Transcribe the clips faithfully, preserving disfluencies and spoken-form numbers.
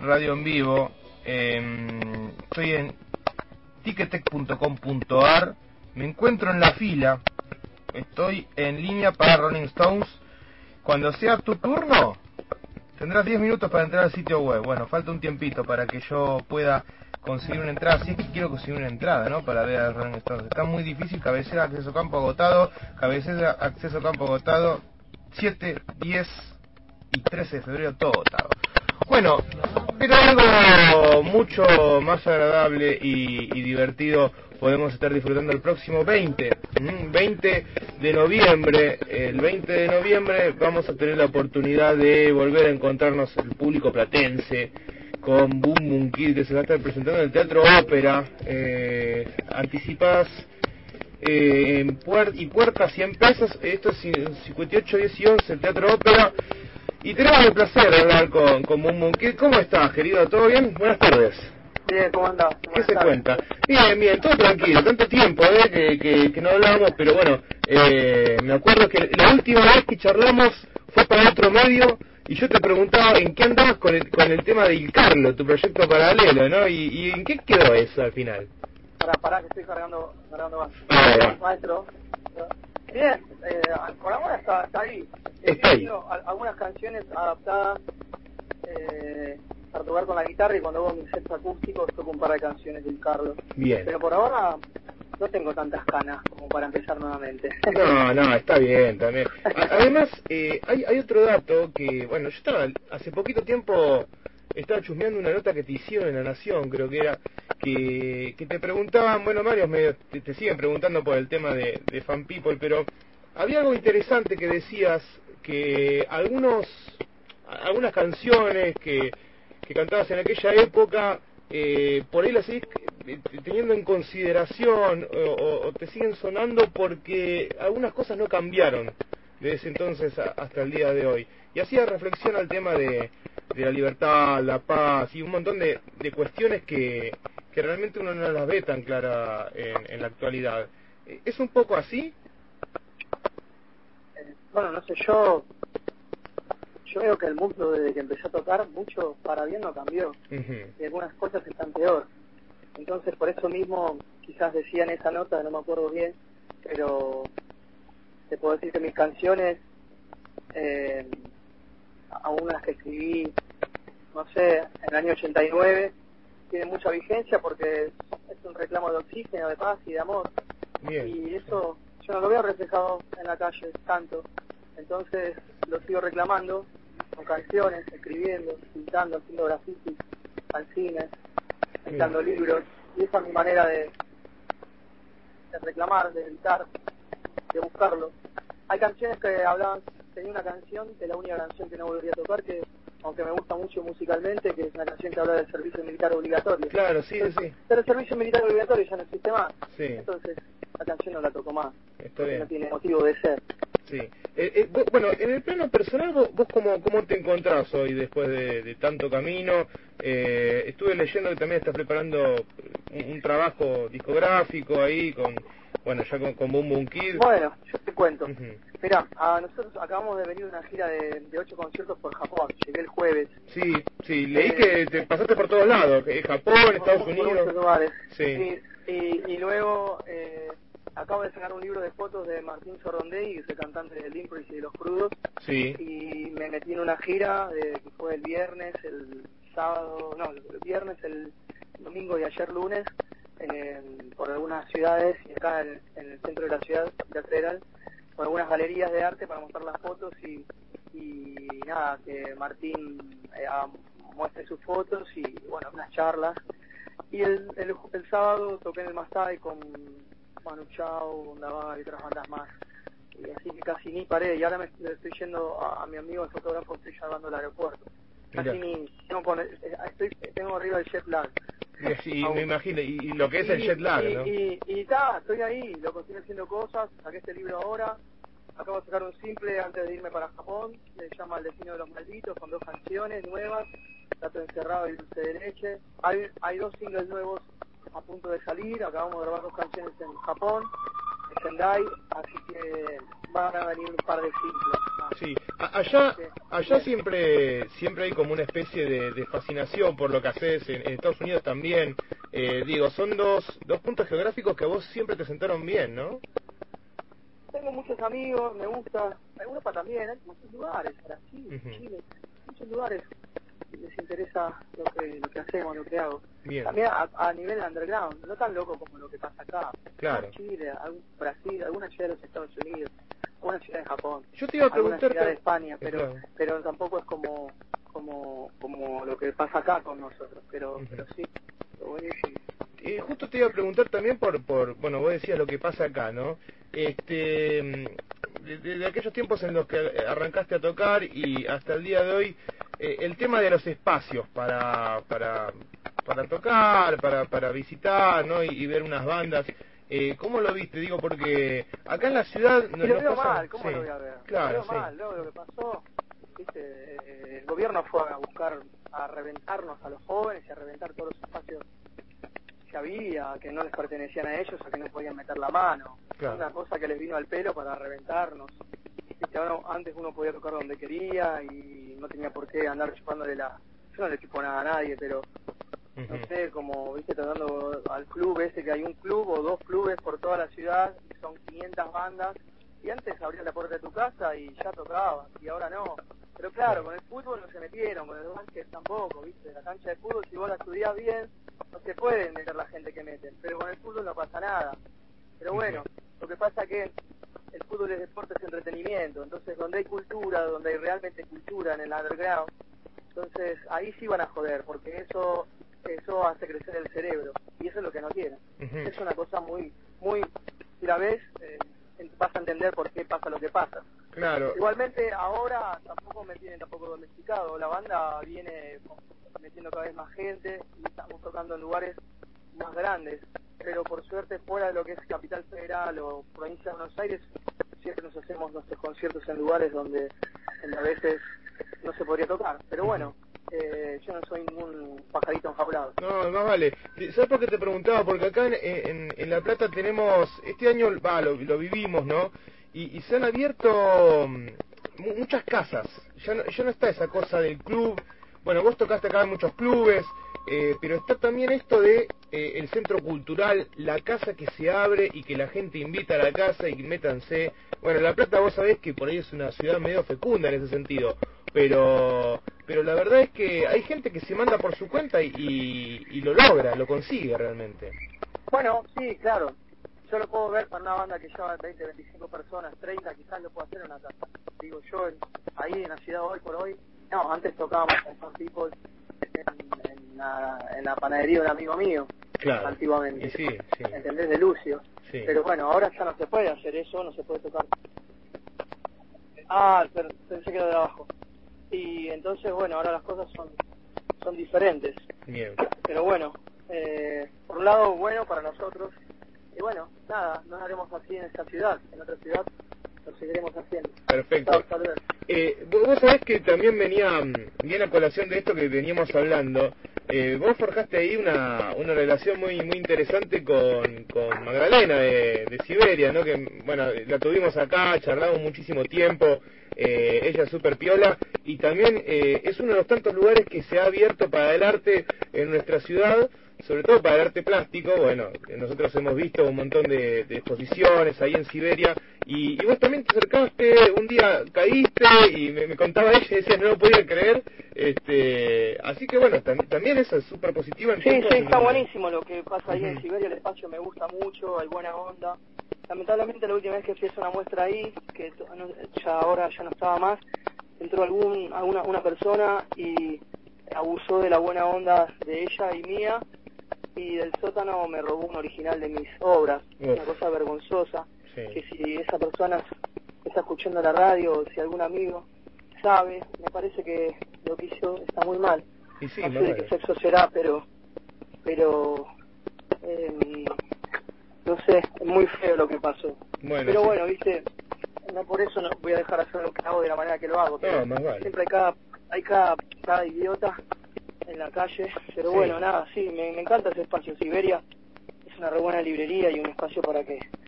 radio en vivo. Eh, estoy en ticketek punto com punto ar. Me encuentro en la fila. Estoy en línea para Rolling Stones. Cuando sea tu turno, tendrás diez minutos para entrar al sitio web. Bueno, falta un tiempito para que yo pueda conseguir una entrada. Si es que quiero conseguir una entrada, ¿no? Para ver a Rolling Stones. Está muy difícil. Cabecera, acceso campo agotado. Cabecera, acceso campo agotado. siete, diez y trece de febrero, todo agotado. Bueno, pero algo mucho más agradable y, y divertido podemos estar disfrutando el próximo veinte de noviembre. El veinte de noviembre vamos a tener la oportunidad de volver a encontrarnos el público platense con Boom Boom Kid, que se va a estar presentando en el Teatro Ópera. Eh, anticipadas eh, en puer y puertas cien pesos. Esto es cincuenta y ocho, diez y once, el Teatro Ópera. Y tenemos el placer de hablar con, con Boom Boom Kid. ¿Cómo estás, querido? ¿Todo bien? Buenas tardes. Bien, ¿cómo andás? ¿Qué se cuenta? Bien, bien, todo tranquilo, tanto tiempo ¿eh? que, que, que no hablábamos, pero bueno, eh, me acuerdo que la última vez que charlamos fue para otro medio y yo te preguntaba en qué andabas con el, con el tema de Il Carlo, tu proyecto paralelo, ¿no? ¿Y, y en qué quedó eso al final? Pará, pará, que estoy cargando, cargando más. Ah, Maestro. Bien, eh, por ahora está, está ahí. Está ahí. Algunas canciones adaptadas eh, para tocar con la guitarra, y cuando hago mis sets acústicos toco un par de canciones del Carlos. Bien. Pero por ahora no tengo tantas ganas como para empezar nuevamente. No, no, está bien también. Además, eh, hay, hay otro dato que, bueno, yo estaba hace poquito tiempo, estaba chusmeando una nota que te hicieron en La Nación, creo que era, que, que te preguntaban, bueno, varios medios te, te siguen preguntando por el tema de, de Fan People, pero había algo interesante que decías, que algunos algunas canciones que, que cantabas en aquella época, eh, por ahí las seguís teniendo en consideración o, o te siguen sonando porque algunas cosas no cambiaron desde ese entonces a, hasta el día de hoy. Y hacía reflexión al tema de, de la libertad, la paz y un montón de, de cuestiones que, que realmente uno no las ve tan clara en, en la actualidad. ¿Es un poco así? Eh, bueno, no sé, yo yo veo que el mundo desde que empecé a tocar mucho para bien no cambió. Uh-huh. Y algunas cosas están peor. Entonces por eso mismo quizás decía en esa nota, no me acuerdo bien, pero te puedo decir que mis canciones, eh, algunas que escribí, no sé, en el año ochenta y nueve, tienen mucha vigencia porque es un reclamo de oxígeno, de paz y de amor. Bien. Y eso yo no lo veo reflejado en la calle tanto. Entonces lo sigo reclamando con canciones, escribiendo, pintando, haciendo grafitis, fanzines, editando libros, y esa es mi manera de, de reclamar, de editar, de buscarlo. Hay canciones que hablaban, tenía una canción, que es la única canción que no volvería a tocar, que aunque me gusta mucho musicalmente, que es una canción que habla del servicio militar obligatorio. Claro, sí, sí. Pero el servicio militar obligatorio ya no existe más. Sí. Entonces la canción no la toco más. Está bien. No tiene motivo de ser. Sí. Eh, eh, vos, bueno, en el plano personal, vos, vos cómo, cómo te encontrás hoy después de, de tanto camino. Eh, estuve leyendo que también estás preparando un, un trabajo discográfico ahí con, bueno, ya con, con Boom Boom Kid. Bueno, yo te cuento. Uh-huh. Mirá, a nosotros acabamos de venir de una gira de, de ocho conciertos por Japón. Llegué el jueves. Sí, sí, leí eh, que te pasaste por todos lados, eh, Japón, por, Estados por, Unidos. Por muchos lugares. Sí. Y, y, y luego eh, acabo de sacar un libro de fotos de Martín Sorrondey, que es el cantante del Impris y de Los Crudos. Sí. Y me metí en una gira de, que fue el viernes, el sábado, no, el viernes, el domingo y ayer lunes, eh, por algunas ciudades y acá en, en el centro de la ciudad, de Federal, por algunas galerías de arte para mostrar las fotos y, y nada, que Martín eh, muestre sus fotos y bueno, unas charlas. Y el, el, el sábado toqué en el Mastai con Manu Chao, Navar y otras bandas más. Y así que casi ni paré, y ahora me estoy yendo a, a mi amigo el fotógrafo, estoy llevando al aeropuerto. Casi Mira. ni, tengo, con, estoy, tengo arriba el jet lag. Sí, me imagino, y, y lo que es y, el jet lag, y, ¿no? Y, y, y ta, estoy ahí, loco, estoy haciendo cosas, saqué este libro ahora, acabo de sacar un simple antes de irme para Japón, se llama El Destino de los Malditos, con dos canciones nuevas, Gato Encerrado y Dulce de Leche. Hay, hay dos singles nuevos a punto de salir, acabamos de grabar dos canciones en Japón, en Sendai, así que van a venir un par de singles más. Sí, A- allá allá siempre siempre hay como una especie de, de fascinación por lo que haces, en, en Estados Unidos también. Eh, digo, son dos, dos puntos geográficos que a vos siempre te sentaron bien, ¿no? Tengo muchos amigos, me gusta, Europa también, hay muchos lugares, Brasil, uh-huh. Chile, muchos lugares les interesa lo que, lo que hacemos, lo que hago. Bien. También a, a nivel underground, no tan loco como lo que pasa acá. Claro. Chile, algún, Brasil, alguna ciudad de los Estados Unidos, alguna ciudad de Japón, yo te iba a preguntar alguna ciudad de España, pero claro. pero tampoco es como como como lo que pasa acá con nosotros, pero uh-huh. pero sí, lo buenísimo. Eh, justo te iba a preguntar también por, por, bueno, vos decías lo que pasa acá, ¿no? Este, de, de aquellos tiempos en los que arrancaste a tocar y hasta el día de hoy, eh, el tema de los espacios para, para, para tocar, para, para visitar, ¿no? Y, y ver unas bandas, eh, ¿cómo lo viste? Digo, porque acá en la ciudad... No, y lo veo pasa... mal, ¿cómo sí. lo voy a ver? Claro, lo veo sí. mal, luego lo que pasó, ¿viste? Eh, el gobierno fue a buscar, a reventarnos a los jóvenes y a reventar todos los espacios que había, que no les pertenecían a ellos, a que no podían meter la mano. Claro. Una cosa que les vino al pelo para reventarnos. ¿Viste? Ahora, antes uno podía tocar donde quería y no tenía por qué andar chupándole la... Yo no le chupo nada a nadie, pero uh-huh. no sé, como, viste, tratando al club ese, que hay un club o dos clubes por toda la ciudad, y son quinientas bandas, y antes abrías la puerta de tu casa y ya tocabas, y ahora no. Pero claro, con el fútbol no se metieron, con el básquet tampoco, viste, la cancha de fútbol, si vos la estudiás bien, no se puede meter la gente que meten, pero con el fútbol no pasa nada. Pero bueno, lo que pasa es que el fútbol es deporte, es entretenimiento, entonces donde hay cultura, donde hay realmente cultura en el underground, entonces ahí sí van a joder, porque eso eso hace crecer el cerebro, y eso es lo que no quieren. Uh-huh. Es una cosa muy, muy, si la ves, eh, vas a entender por qué pasa lo que pasa. Claro. Igualmente ahora tampoco me tienen tampoco domesticado, la banda viene metiendo cada vez más gente y estamos tocando en lugares más grandes, pero por suerte fuera de lo que es Capital Federal o Provincia de Buenos Aires, siempre nos hacemos nuestros conciertos en lugares donde, donde a veces no se podría tocar, pero bueno, eh, yo no soy ningún pajarito enjaulado. No, más vale. ¿Sabes por qué te preguntaba? Porque acá en, en, en La Plata tenemos, este año va, lo, lo vivimos, ¿no? Y, y se han abierto muchas casas, ya no, ya no está esa cosa del club. Bueno, vos tocaste acá en muchos clubes, eh, pero está también esto de eh, el centro cultural, la casa que se abre y que la gente invita a la casa y métanse. Bueno, La Plata vos sabés que por ahí es una ciudad medio fecunda en ese sentido, pero pero la verdad es que hay gente que se manda por su cuenta y, y, y lo logra, lo consigue realmente. Bueno, sí, claro. Yo lo puedo ver para una banda que lleva veinte, veinticinco personas, treinta, quizás lo puedo hacer en una casa. Digo, yo en, ahí en la ciudad hoy por hoy, no, antes tocábamos con Son People en, en, la, en la panadería de un amigo mío, claro. Antiguamente, sí, sí. ¿entendés? De Lucio. Sí. Pero bueno, ahora ya no se puede hacer eso, no se puede tocar. Ah, pero pensé que era de abajo. Y entonces, bueno, ahora las cosas son son diferentes. Bien. Pero bueno, eh, por un lado, bueno para nosotros. Y bueno, nada, nos haremos así en esta ciudad, en otra ciudad lo seguiremos haciendo. Perfecto. Eh, vos sabés que también venía, viene a colación de esto que veníamos hablando. Eh, vos forjaste ahí una, una relación muy muy interesante con, con Magdalena de, de Siberia, ¿no? Que, bueno, la tuvimos acá, charlamos muchísimo tiempo, eh, ella es súper piola, y también eh, es uno de los tantos lugares que se ha abierto para el arte en nuestra ciudad, sobre todo para el arte plástico. Bueno, nosotros hemos visto un montón de, de exposiciones ahí en Siberia, y, y vos también te acercaste, un día caíste y me, me contaba ella y decía no lo podía creer, este, así que bueno, tam, también eso es súper positivo. En sí, sí, está donde... buenísimo lo que pasa ahí uh-huh. en Siberia, el espacio me gusta mucho, hay buena onda. Lamentablemente la última vez que fui a hacer una muestra ahí, que ya ahora ya no estaba más, entró algún alguna una persona y abusó de la buena onda de ella y mía, y del sótano me robó un original de mis obras. Uf. Una cosa vergonzosa, sí. Que si esa persona está escuchando la radio, o si algún amigo sabe, me parece que lo que hizo está muy mal. Y sí, no sé de qué sexo será, pero pero eh, no sé, es muy feo lo que pasó. Bueno, pero sí. bueno, viste, no por eso no voy a dejar de hacer lo que hago de la manera que lo hago. No, más vale. Siempre hay cada, hay cada, cada idiota en la calle, pero sí. Bueno, nada, sí, me, me encanta ese espacio. Siberia es una re buena librería y un espacio para que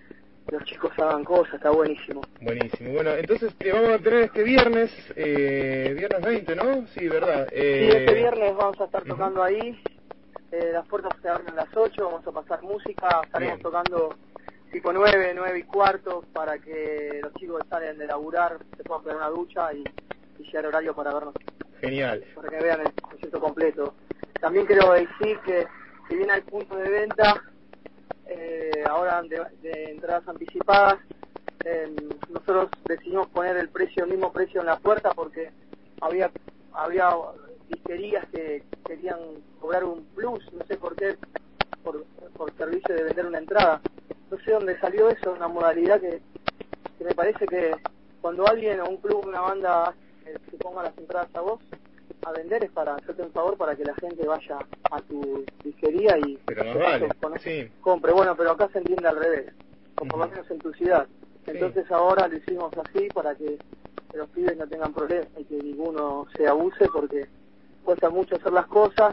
los chicos hagan cosas, está buenísimo. Buenísimo. Bueno, entonces te vamos a tener este viernes, eh, viernes veinte, ¿no? Sí, ¿verdad? Eh... Sí, este viernes vamos a estar tocando uh-huh. ahí. Eh, las puertas se abren a las ocho, vamos a pasar música, estaremos Bien. tocando tipo nueve, nueve y cuarto para que los chicos que salen de laburar se puedan pegar una ducha y, y llegar horario para vernos. Genial. Para que vean el concierto completo. También quiero decir que si bien hay puntos de venta, eh, ahora de, de entradas anticipadas, eh, nosotros decidimos poner el precio, el mismo precio en la puerta porque había había disquerías que querían cobrar un plus, no sé por qué, por, por servicio de vender una entrada. No sé dónde salió eso, una modalidad que, que me parece que cuando alguien o un club, una banda eh, se ponga las entradas a vos a vender es para hacerte un favor para que la gente vaya a tu disquería y pero no vale. Sí. compre. Bueno, pero acá se entiende al revés, con por lo menos en tu ciudad. Entonces sí. ahora lo hicimos así para que los pibes no tengan problemas y que ninguno se abuse porque cuesta mucho hacer las cosas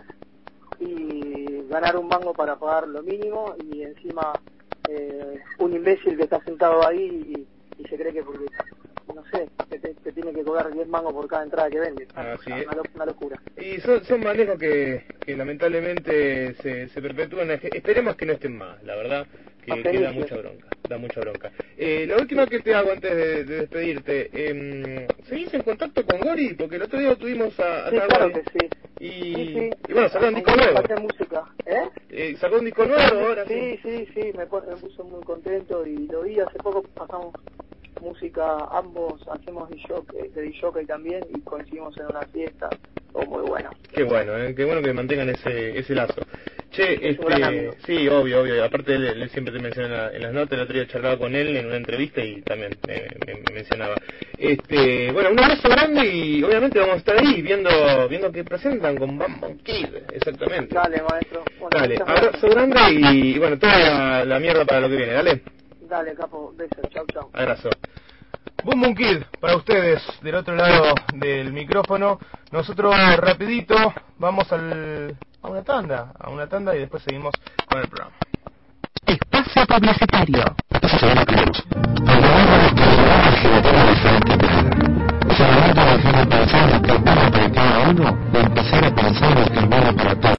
y ganar un mango para pagar lo mínimo y encima eh, un imbécil que está sentado ahí y, y se cree que porque no sé, que te, te tiene que cobrar diez mangos por cada entrada que vende. Ah, sí. una, una locura. Y son, son manejos que, que lamentablemente se, se perpetúan. Esperemos que no estén más, la verdad, que, que da mucha bronca. Da mucha bronca. Eh, la última que te hago antes de, de despedirte, eh, ¿seguís en contacto con Gori? Porque el otro día tuvimos a, a sí, claro que sí. Y, sí, sí. y bueno, sacó un disco nuevo. Música. ¿Eh? Eh, sacó un disco nuevo ahora. Sí, sí, sí, sí me, me puso muy contento y lo vi hace poco, pasamos música, ambos hacemos de jockey también y coincidimos en una fiesta, todo muy bueno. Qué bueno, ¿eh? Qué bueno que mantengan ese ese lazo. Che, es este, sí, obvio, obvio, aparte él, él siempre te menciona en, la, en las notas, el otro día charlaba con él en una entrevista y también me, me, me mencionaba. Este, bueno, un abrazo grande y obviamente vamos a estar ahí viendo viendo que presentan con Bam Bam Kid, exactamente. Dale, maestro. Bueno, dale, abrazo grande y, y bueno, toda la, la mierda para lo que viene, dale. Dale, capo, besos, chau, chau. Abrazo. Boom Boom Kid, para ustedes, del otro lado del micrófono. Nosotros rapidito vamos al, a una tanda, a una tanda y después seguimos con el programa. Espacio publicitario. Esta semana tenemos programas que llevan a generar diferentes planes. Se van a dejar de pensar que es bueno para cada uno y empezar a pensar que es bueno para todos.